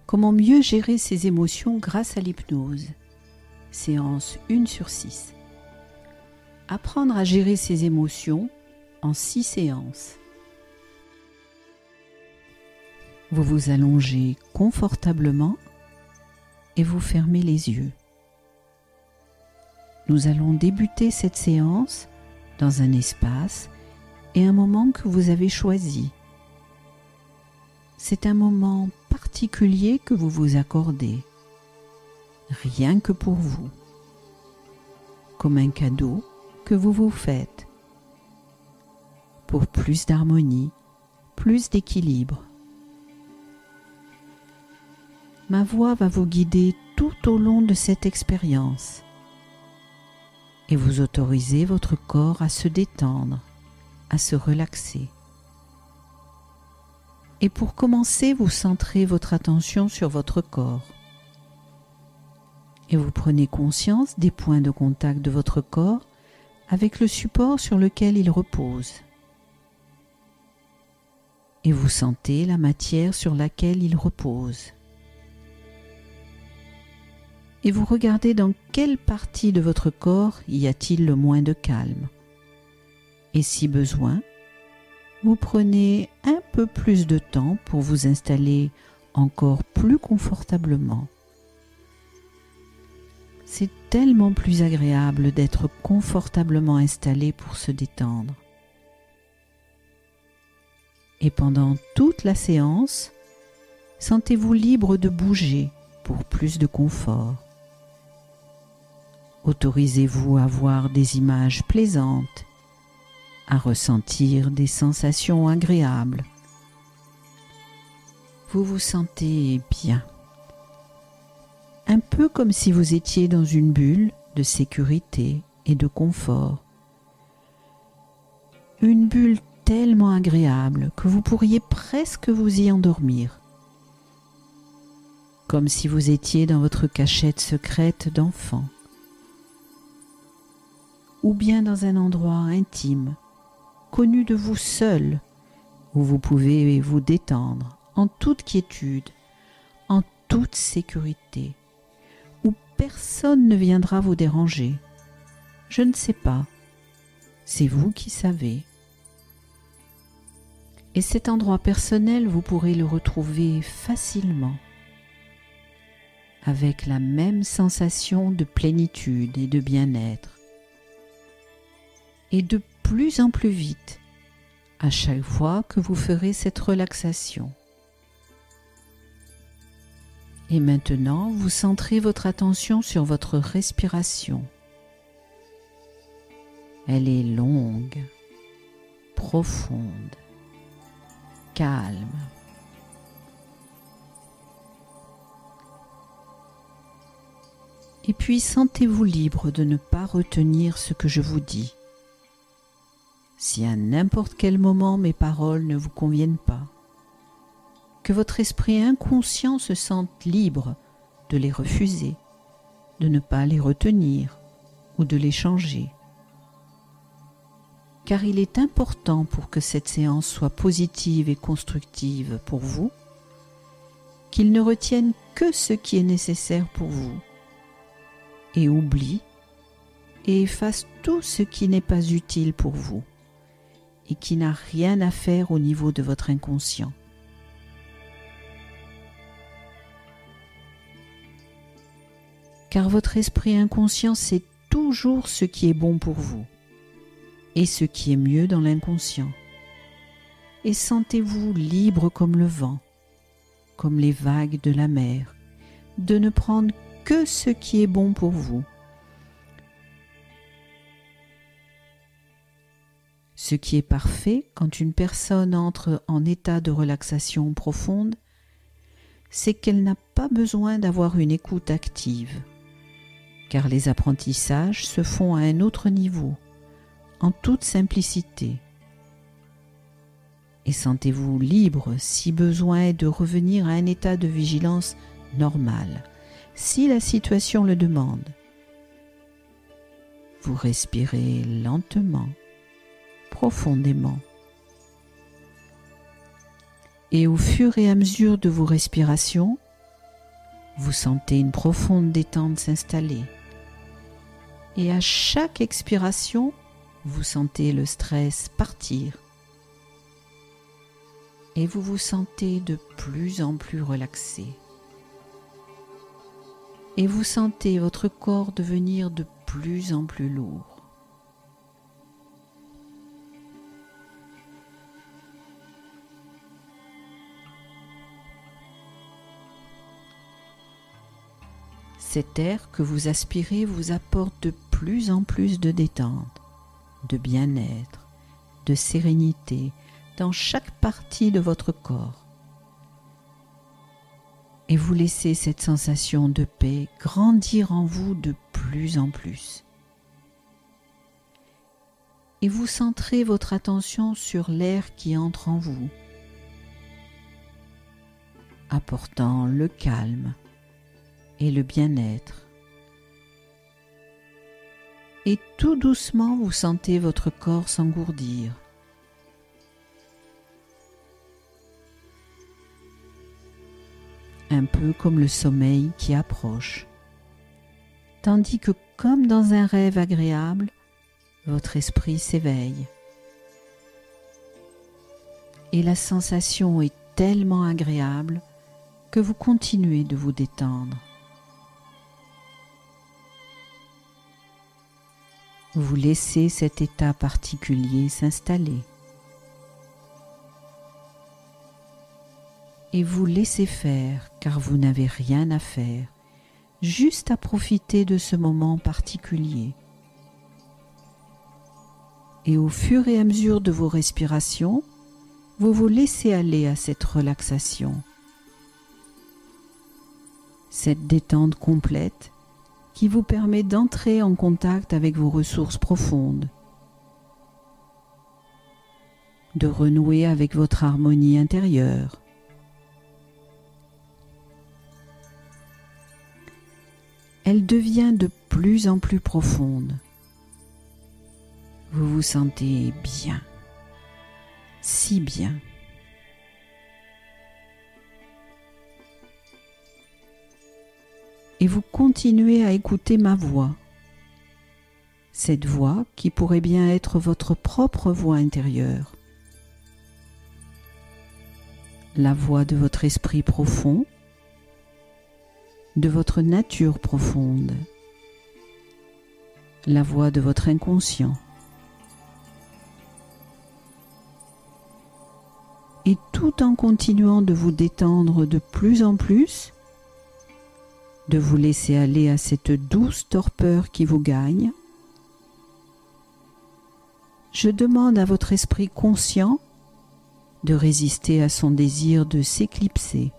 Comment mieux gérer ses émotions grâce à l'hypnose? Séance 1 sur 6. Apprendre à gérer ses émotions en 6 séances. Vous vous allongez confortablement et vous fermez les yeux. Nous allons débuter cette séance dans un espace et un moment que vous avez choisi. C'est un moment particulier que vous vous accordez, rien que pour vous, comme un cadeau que vous vous faites, pour plus d'harmonie, plus d'équilibre. Ma voix va vous guider tout au long de cette expérience et vous autoriser votre corps à se détendre, à se relaxer. Et pour commencer, vous centrez votre attention sur votre corps. Et vous prenez conscience des points de contact de votre corps avec le support sur lequel il repose. Et vous sentez la matière sur laquelle il repose. Et vous regardez dans quelle partie de votre corps y a-t-il le moins de calme. Et si besoin, vous prenez un peu plus de temps pour vous installer encore plus confortablement. C'est tellement plus agréable d'être confortablement installé pour se détendre. Et pendant toute la séance, sentez-vous libre de bouger pour plus de confort. Autorisez-vous à voir des images plaisantes, à ressentir des sensations agréables. Vous vous sentez bien, un peu comme si vous étiez dans une bulle de sécurité et de confort. Une bulle tellement agréable que vous pourriez presque vous y endormir, comme si vous étiez dans votre cachette secrète d'enfant, ou bien dans un endroit intime, connu de vous seul, où vous pouvez vous détendre en toute quiétude, en toute sécurité, où personne ne viendra vous déranger. Je ne sais pas, c'est vous qui savez. Et cet endroit personnel, vous pourrez le retrouver facilement, avec la même sensation de plénitude et de bien-être, et de plus en plus vite à chaque fois que vous ferez cette relaxation. Et maintenant, vous centrez votre attention sur votre respiration. Elle est longue, profonde, calme. Et puis sentez-vous libre de ne pas retenir ce que je vous dis. Si à n'importe quel moment mes paroles ne vous conviennent pas, que votre esprit inconscient se sente libre de les refuser, de ne pas les retenir ou de les changer. Car il est important pour que cette séance soit positive et constructive pour vous, qu'il ne retienne que ce qui est nécessaire pour vous et oublie et efface tout ce qui n'est pas utile pour vous et qui n'a rien à faire au niveau de votre inconscient. Car votre esprit inconscient sait toujours ce qui est bon pour vous et ce qui est mieux dans l'inconscient. Et sentez-vous libre comme le vent, comme les vagues de la mer, de ne prendre que ce qui est bon pour vous. Ce qui est parfait quand une personne entre en état de relaxation profonde, c'est qu'elle n'a pas besoin d'avoir une écoute active, car les apprentissages se font à un autre niveau, en toute simplicité. Et sentez-vous libre, si besoin est, de revenir à un état de vigilance normal, si la situation le demande. Vous respirez lentement, profondément. Et au fur et à mesure de vos respirations, Vous sentez une profonde détente s'installer. Et à chaque expiration, vous sentez le stress partir. Et vous vous sentez de plus en plus relaxé. Et vous sentez votre corps devenir de plus en plus lourd. Cet air que vous aspirez vous apporte de plus en plus de détente, de bien-être, de sérénité dans chaque partie de votre corps. Et vous laissez cette sensation de paix grandir en vous de plus en plus. Et vous centrez votre attention sur l'air qui entre en vous, apportant le calme et le bien-être. Et tout doucement, vous sentez votre corps s'engourdir. Un peu comme le sommeil qui approche. Tandis que, comme dans un rêve agréable, votre esprit s'éveille. Et la sensation est tellement agréable que vous continuez de vous détendre. Vous laissez cet état particulier s'installer. Et vous laissez faire car vous n'avez rien à faire, juste à profiter de ce moment particulier. Et au fur et à mesure de vos respirations, vous vous laissez aller à cette relaxation, cette détente complète qui vous permet d'entrer en contact avec vos ressources profondes, de renouer avec votre harmonie intérieure. Elle devient de plus en plus profonde. Vous vous sentez bien, si bien. Et vous continuez à écouter ma voix. Cette voix qui pourrait bien être votre propre voix intérieure. La voix de votre esprit profond, de votre nature profonde, la voix de votre inconscient. Et tout en continuant de vous détendre de plus en plus, de vous laisser aller à cette douce torpeur qui vous gagne, je demande à votre esprit conscient de résister à son désir de s'éclipser.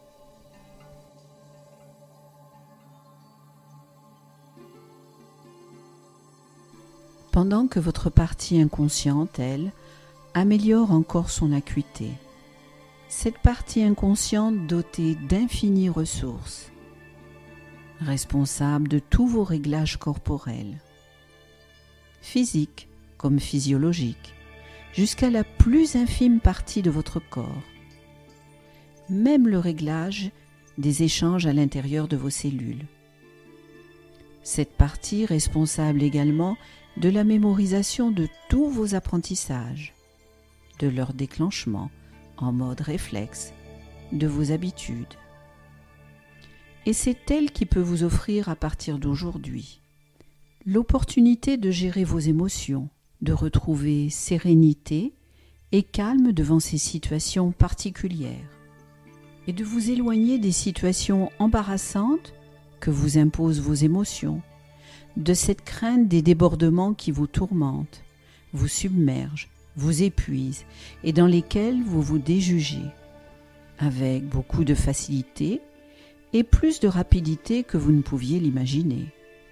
Pendant que votre partie inconsciente, elle, améliore encore son acuité. Cette partie inconsciente dotée d'infinies ressources, responsable de tous vos réglages corporels, physiques comme physiologiques, jusqu'à la plus infime partie de votre corps, même le réglage des échanges à l'intérieur de vos cellules. Cette partie responsable également de la mémorisation de tous vos apprentissages, de leur déclenchement en mode réflexe, de vos habitudes. Et c'est elle qui peut vous offrir à partir d'aujourd'hui l'opportunité de gérer vos émotions, de retrouver sérénité et calme devant ces situations particulières, et de vous éloigner des situations embarrassantes que vous imposent vos émotions, de cette crainte des débordements qui vous tourmentent, vous submergent, vous épuisent et dans lesquels vous vous déjugez, avec beaucoup de facilité et plus de rapidité que vous ne pouviez l'imaginer.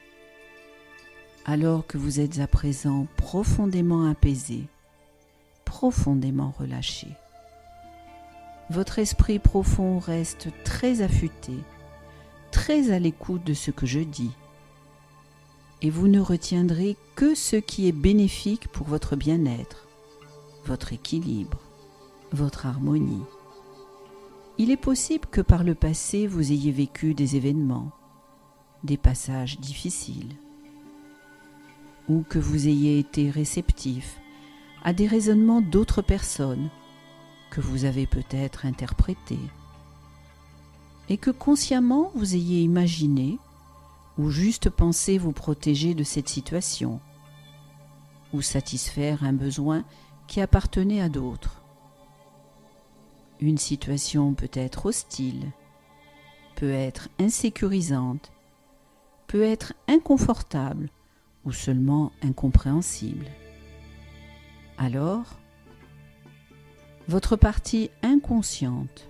Alors que vous êtes à présent profondément apaisé, profondément relâché, votre esprit profond reste très affûté, très à l'écoute de ce que je dis, et vous ne retiendrez que ce qui est bénéfique pour votre bien-être, votre équilibre, votre harmonie. Il est possible que par le passé vous ayez vécu des événements, des passages difficiles, ou que vous ayez été réceptif à des raisonnements d'autres personnes que vous avez peut-être interprétés, et que consciemment vous ayez imaginé ou juste pensé vous protéger de cette situation, ou satisfaire un besoin qui appartenait à d'autres. Une situation peut être hostile, peut être insécurisante, peut être inconfortable ou seulement incompréhensible. Alors, votre partie inconsciente,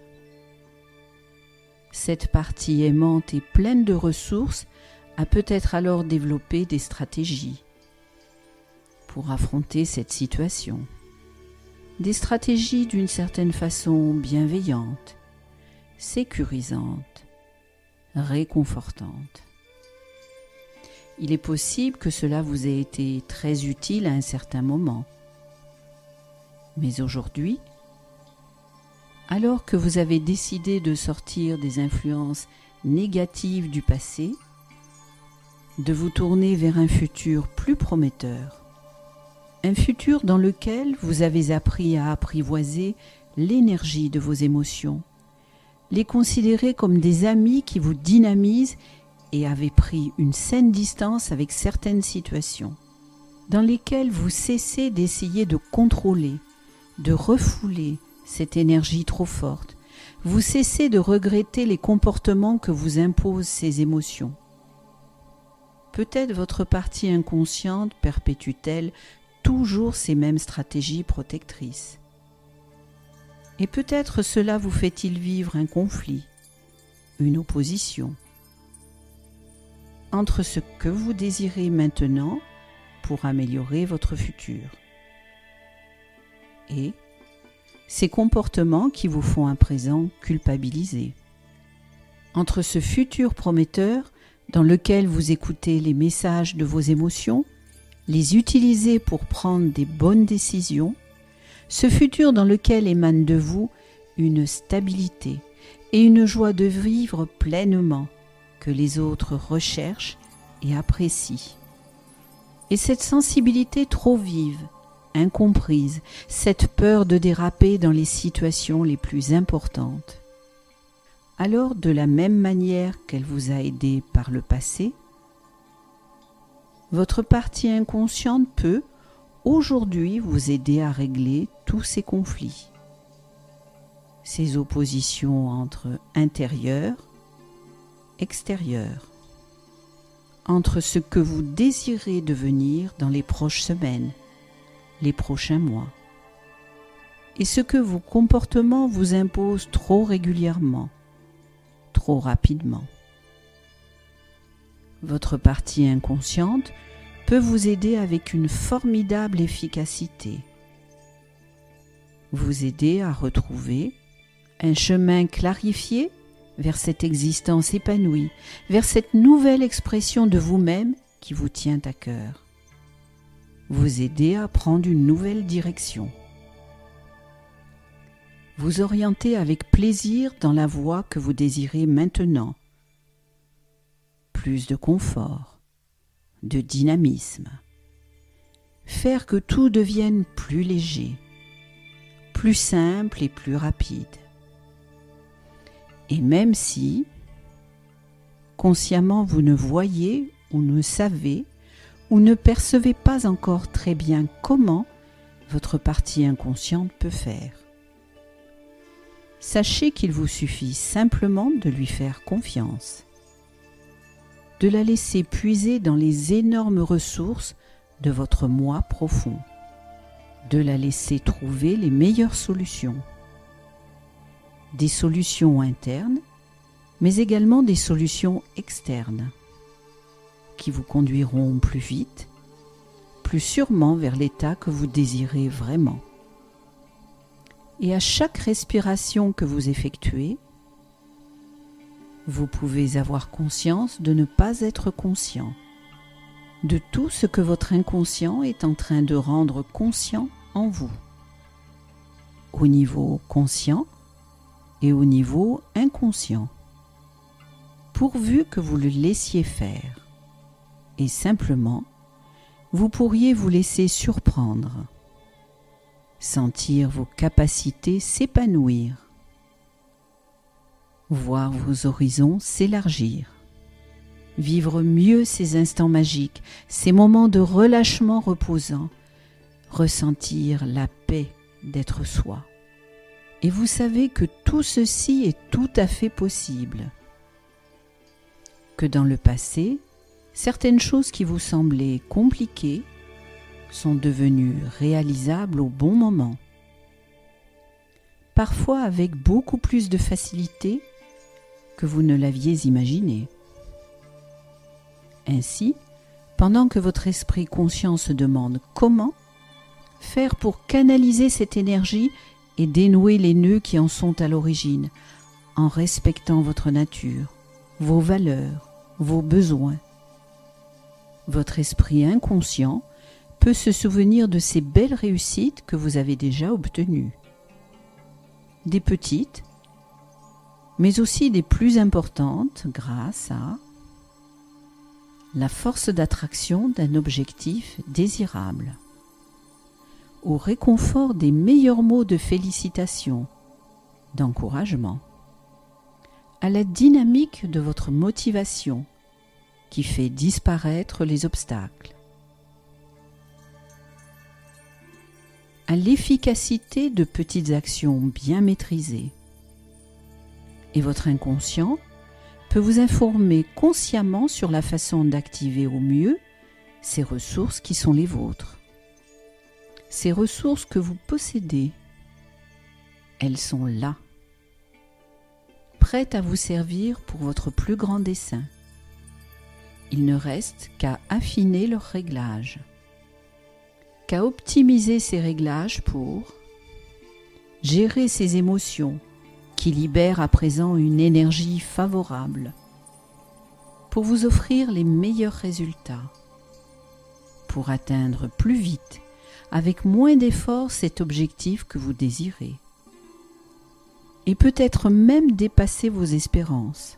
cette partie aimante et pleine de ressources, a peut-être alors développé des stratégies pour affronter cette situation. Des stratégies d'une certaine façon bienveillantes, sécurisantes, réconfortantes. Il est possible que cela vous ait été très utile à un certain moment. Mais aujourd'hui, alors que vous avez décidé de sortir des influences négatives du passé, de vous tourner vers un futur plus prometteur, un futur dans lequel vous avez appris à apprivoiser l'énergie de vos émotions, les considérer comme des amis qui vous dynamisent et avez pris une saine distance avec certaines situations, dans lesquelles vous cessez d'essayer de contrôler, de refouler cette énergie trop forte. Vous cessez de regretter les comportements que vous imposent ces émotions. Peut-être votre partie inconsciente perpétue-t-elle toujours ces mêmes stratégies protectrices. Et peut-être cela vous fait-il vivre un conflit, une opposition, entre ce que vous désirez maintenant pour améliorer votre futur et ces comportements qui vous font à présent culpabiliser. Entre ce futur prometteur dans lequel vous écoutez les messages de vos émotions, les utilisez pour prendre des bonnes décisions, ce futur dans lequel émane de vous une stabilité et une joie de vivre pleinement que les autres recherchent et apprécient. Et cette sensibilité trop vive, incomprise, cette peur de déraper dans les situations les plus importantes. Alors, de la même manière qu'elle vous a aidé par le passé, votre partie inconsciente peut, aujourd'hui, vous aider à régler tous ces conflits, ces oppositions entre intérieur, extérieur, entre ce que vous désirez devenir dans les prochaines semaines, les prochains mois, et ce que vos comportements vous imposent trop régulièrement, trop rapidement. Votre partie inconsciente peut vous aider avec une formidable efficacité, vous aider à retrouver un chemin clarifié vers cette existence épanouie, vers cette nouvelle expression de vous-même qui vous tient à cœur, vous aider à prendre une nouvelle direction, vous orienter avec plaisir dans la voie que vous désirez maintenant, plus de confort, de dynamisme, faire que tout devienne plus léger, plus simple et plus rapide. Et même si, consciemment, vous ne voyez ou ne savez ou ne percevez pas encore très bien comment votre partie inconsciente peut faire, sachez qu'il vous suffit simplement de lui faire confiance, de la laisser puiser dans les énormes ressources de votre moi profond, de la laisser trouver les meilleures solutions, des solutions internes, mais également des solutions externes, qui vous conduiront plus vite, plus sûrement vers l'état que vous désirez vraiment. Et à chaque respiration que vous effectuez, vous pouvez avoir conscience de ne pas être conscient de tout ce que votre inconscient est en train de rendre conscient en vous. Au niveau conscient, et au niveau inconscient, pourvu que vous le laissiez faire. Et simplement, vous pourriez vous laisser surprendre, sentir vos capacités s'épanouir, voir vos horizons s'élargir, vivre mieux ces instants magiques, ces moments de relâchement reposant, ressentir la paix d'être soi. Et vous savez que tout ceci est tout à fait possible, que dans le passé, certaines choses qui vous semblaient compliquées sont devenues réalisables au bon moment, parfois avec beaucoup plus de facilité que vous ne l'aviez imaginé. Ainsi, pendant que votre esprit conscient se demande comment faire pour canaliser cette énergie et dénouer les nœuds qui en sont à l'origine, en respectant votre nature, vos valeurs, vos besoins, votre esprit inconscient peut se souvenir de ces belles réussites que vous avez déjà obtenues. Des petites, mais aussi des plus importantes grâce à la force d'attraction d'un objectif désirable, au réconfort des meilleurs mots de félicitations, d'encouragement, à la dynamique de votre motivation qui fait disparaître les obstacles, à l'efficacité de petites actions bien maîtrisées. Et votre inconscient peut vous informer consciemment sur la façon d'activer au mieux ces ressources qui sont les vôtres. Ces ressources que vous possédez, elles sont là, prêtes à vous servir pour votre plus grand dessein. Il ne reste qu'à affiner leurs réglages, qu'à optimiser ces réglages pour gérer ces émotions qui libèrent à présent une énergie favorable, pour vous offrir les meilleurs résultats, pour atteindre plus vite, avec moins d'efforts, cet objectif que vous désirez, et peut-être même dépasser vos espérances.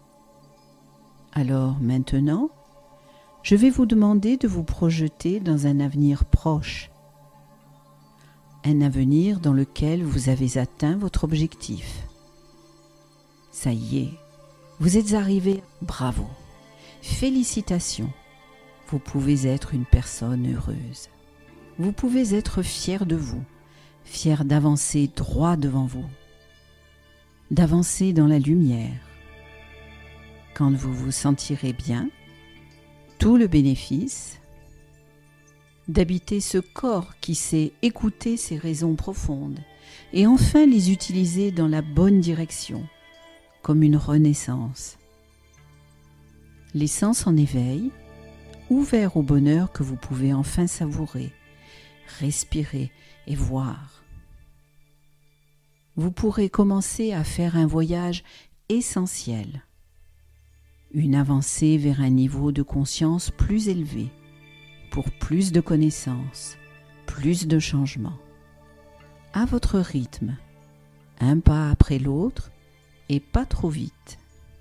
Alors maintenant, je vais vous demander de vous projeter dans un avenir proche, un avenir dans lequel vous avez atteint votre objectif. Ça y est, vous êtes arrivé, bravo, félicitations, vous pouvez être une personne heureuse. Vous pouvez être fier de vous, fier d'avancer droit devant vous, d'avancer dans la lumière. Quand vous vous sentirez bien, tout le bénéfice d'habiter ce corps qui sait écouter ses raisons profondes et enfin les utiliser dans la bonne direction, comme une renaissance. L'essence en éveil, ouvert au bonheur que vous pouvez enfin savourer, respirer et voir. Vous pourrez commencer à faire un voyage essentiel, une avancée vers un niveau de conscience plus élevé, pour plus de connaissances, plus de changements, à votre rythme, un pas après l'autre et pas trop vite.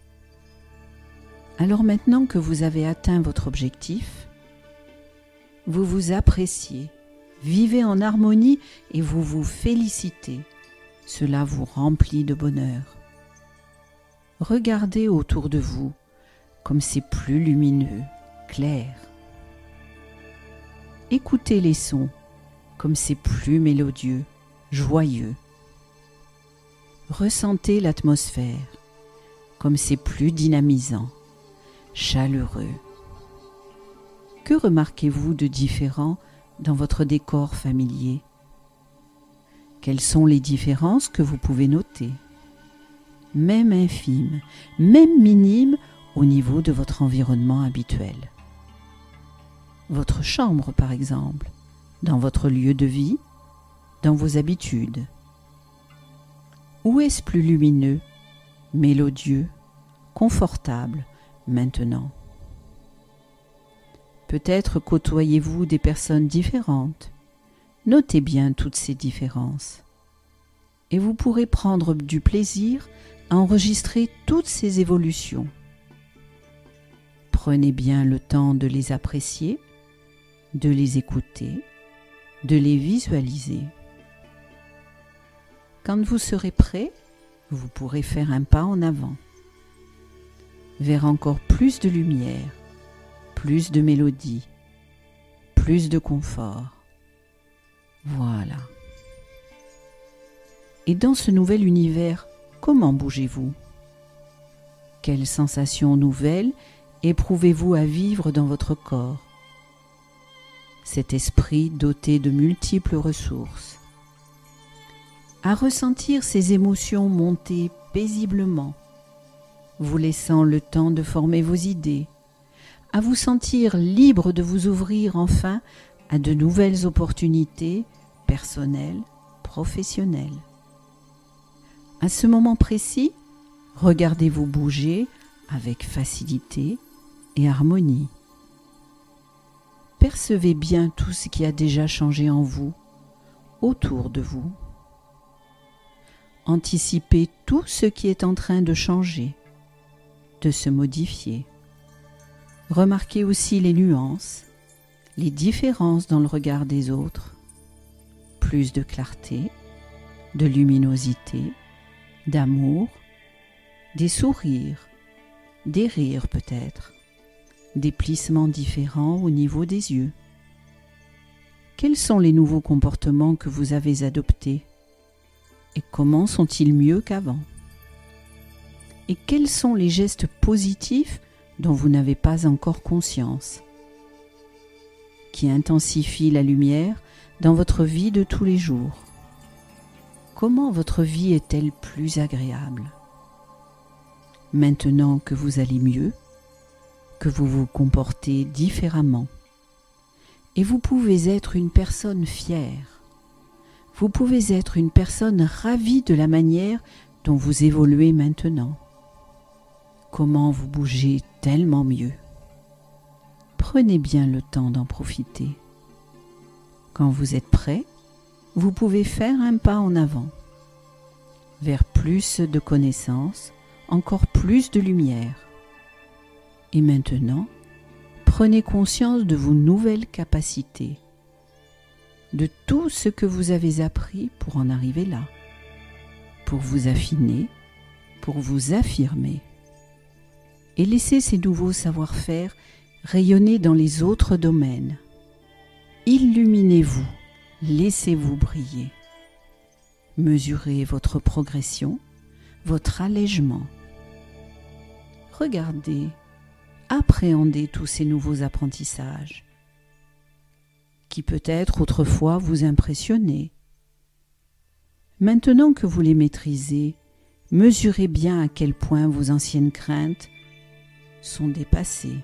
Alors maintenant que vous avez atteint votre objectif, vous vous appréciez, vivez en harmonie et vous vous félicitez. Cela vous remplit de bonheur. Regardez autour de vous comme c'est plus lumineux, clair. Écoutez les sons comme c'est plus mélodieux, joyeux. Ressentez l'atmosphère comme c'est plus dynamisant, chaleureux. Que remarquez-vous de différent dans votre décor familier? Quelles sont les différences que vous pouvez noter, même infimes, même minimes au niveau de votre environnement habituel? Votre chambre, par exemple, dans votre lieu de vie, dans vos habitudes. Où est-ce plus lumineux, mélodieux, confortable maintenant? Peut-être côtoyez-vous des personnes différentes. Notez bien toutes ces différences. et vous pourrez prendre du plaisir à enregistrer toutes ces évolutions. Prenez bien le temps de les apprécier, de les écouter, de les visualiser. Quand vous serez prêt, vous pourrez faire un pas en avant, vers encore plus de lumière, plus de mélodie, plus de confort. Voilà. Et dans ce nouvel univers, comment bougez-vous? Quelles sensations nouvelles éprouvez-vous à vivre dans votre corps? Cet esprit doté de multiples ressources. À ressentir ces émotions monter paisiblement, vous laissant le temps de former vos idées, à vous sentir libre de vous ouvrir enfin à de nouvelles opportunités personnelles, professionnelles. À ce moment précis, regardez-vous bouger avec facilité et harmonie. Percevez bien tout ce qui a déjà changé en vous, autour de vous. Anticipez tout ce qui est en train de changer, de se modifier. Remarquez aussi les nuances, les différences dans le regard des autres. Plus de clarté, de luminosité, d'amour, des sourires, des rires peut-être, des plissements différents au niveau des yeux. Quels sont les nouveaux comportements que vous avez adoptés? Et comment sont-ils mieux qu'avant? Et quels sont les gestes positifs dont vous n'avez pas encore conscience, qui intensifient la lumière dans votre vie de tous les jours? Comment votre vie est-elle plus agréable? Maintenant que vous allez mieux, que vous vous comportez différemment, et vous pouvez être une personne fière, vous pouvez être une personne ravie de la manière dont vous évoluez maintenant. Comment vous bougez tellement mieux. Prenez bien le temps d'en profiter. Quand vous êtes prêt, vous pouvez faire un pas en avant, vers plus de connaissances, encore plus de lumière. Et maintenant, prenez conscience de vos nouvelles capacités, de tout ce que vous avez appris pour en arriver là, pour vous affiner, pour vous affirmer. Et laissez ces nouveaux savoir-faire rayonner dans les autres domaines. Illuminez-vous, laissez-vous briller. Mesurez votre progression, votre allègement. Regardez, appréhendez tous ces nouveaux apprentissages qui peut-être autrefois vous impressionnaient. Maintenant que vous les maîtrisez, mesurez bien à quel point vos anciennes craintes sont dépassées.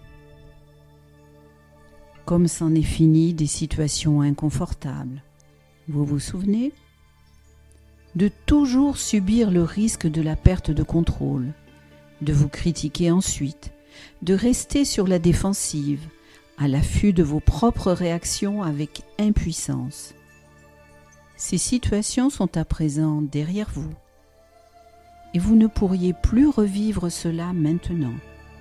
Comme c'en est fini des situations inconfortables. Vous vous souvenez? De toujours subir le risque de la perte de contrôle, de vous critiquer ensuite, de rester sur la défensive, à l'affût de vos propres réactions avec impuissance. Ces situations sont à présent derrière vous, et vous ne pourriez plus revivre cela maintenant.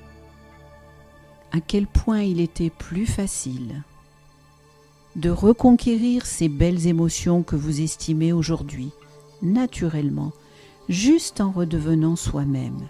À quel point il était plus facile de reconquérir ces belles émotions que vous estimez aujourd'hui, naturellement, juste en redevenant soi-même.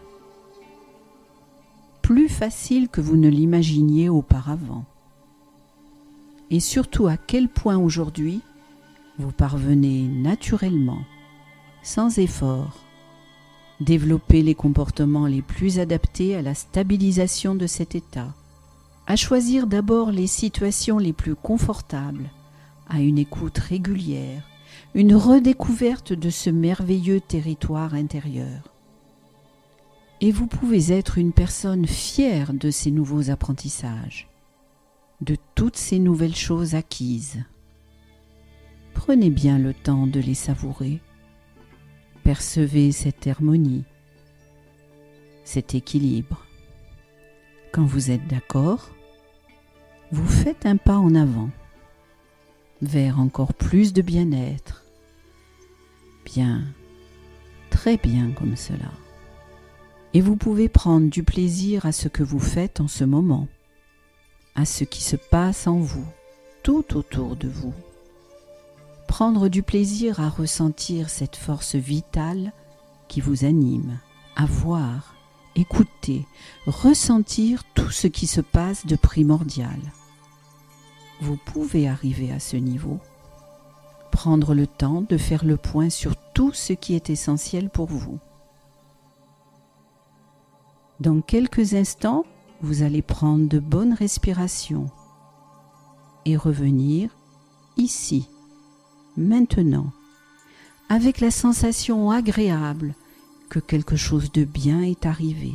Plus facile que vous ne l'imaginiez auparavant. Et surtout à quel point aujourd'hui vous parvenez naturellement, sans effort, développer les comportements les plus adaptés à la stabilisation de cet état, à choisir d'abord les situations les plus confortables, à une écoute régulière, une redécouverte de ce merveilleux territoire intérieur. Et vous pouvez être une personne fière de ces nouveaux apprentissages, de toutes ces nouvelles choses acquises. Prenez bien le temps de les savourer. Percevez cette harmonie, cet équilibre. Quand vous êtes d'accord, vous faites un pas en avant, vers encore plus de bien-être. Bien, très bien comme cela. Et vous pouvez prendre du plaisir à ce que vous faites en ce moment, à ce qui se passe en vous, tout autour de vous. Prendre du plaisir à ressentir cette force vitale qui vous anime, à voir, écouter, ressentir tout ce qui se passe de primordial. Vous pouvez arriver à ce niveau. Prendre le temps de faire le point sur tout ce qui est essentiel pour vous. Dans quelques instants, vous allez prendre de bonnes respirations et revenir ici, maintenant, avec la sensation agréable que quelque chose de bien est arrivé.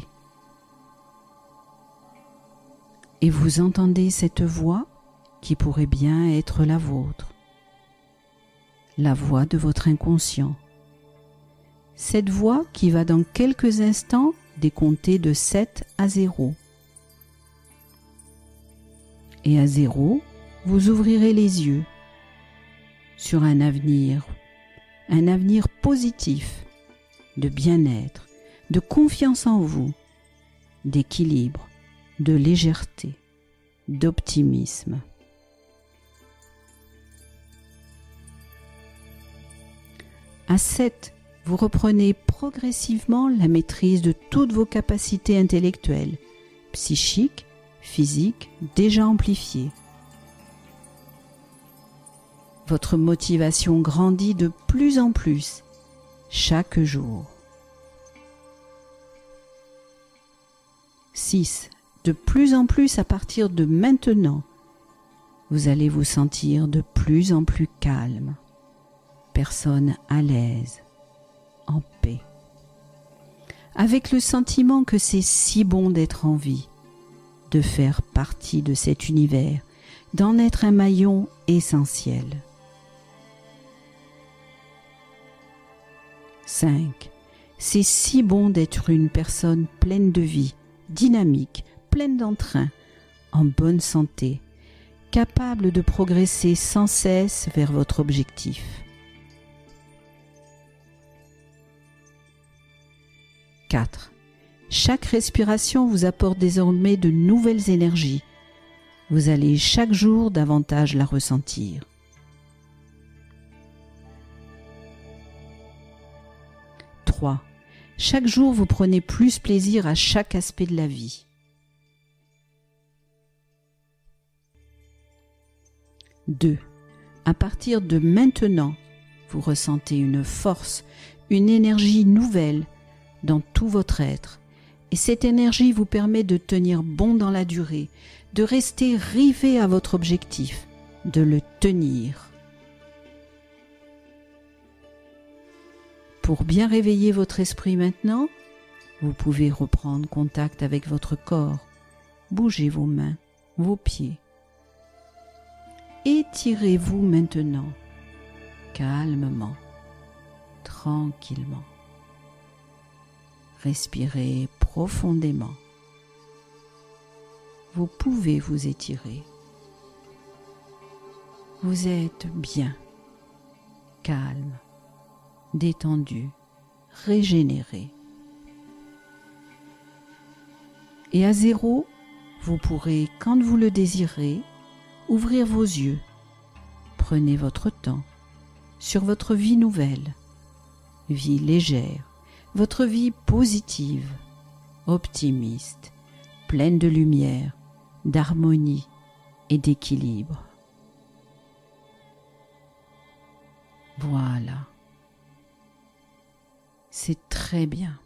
Et vous entendez cette voix qui pourrait bien être la vôtre, la voix de votre inconscient. Cette voix qui va dans quelques instants décompter de 7 à 0. Et à 0, vous ouvrirez les yeux sur un avenir positif, de bien-être, de confiance en vous, d'équilibre, de légèreté, d'optimisme. À 7, vous reprenez progressivement la maîtrise de toutes vos capacités intellectuelles, psychiques, physiques, déjà amplifiées. Votre motivation grandit de plus en plus chaque jour. 6. De plus en plus à partir de maintenant, vous allez vous sentir de plus en plus calme, personne à l'aise, en paix, avec le sentiment que c'est si bon d'être en vie, de faire partie de cet univers, d'en être un maillon essentiel. 5. C'est si bon d'être une personne pleine de vie, dynamique, pleine d'entrain, en bonne santé, capable de progresser sans cesse vers votre objectif. 4. Chaque respiration vous apporte désormais de nouvelles énergies. Vous allez chaque jour davantage la ressentir. 3. Chaque jour, vous prenez plus plaisir à chaque aspect de la vie. 2. À partir de maintenant, vous ressentez une force, une énergie nouvelle dans tout votre être. Et cette énergie vous permet de tenir bon dans la durée, de rester rivé à votre objectif, de le tenir. Pour bien réveiller votre esprit maintenant, vous pouvez reprendre contact avec votre corps, bougez vos mains, vos pieds. Étirez-vous maintenant, calmement, tranquillement. Respirez profondément. Vous pouvez vous étirer. Vous êtes bien, calme, détendu, régénéré. Et à 0, vous pourrez, quand vous le désirez, ouvrir vos yeux. Prenez votre temps sur votre vie nouvelle, vie légère, votre vie positive, optimiste, pleine de lumière, d'harmonie et d'équilibre. Voilà. C'est très bien.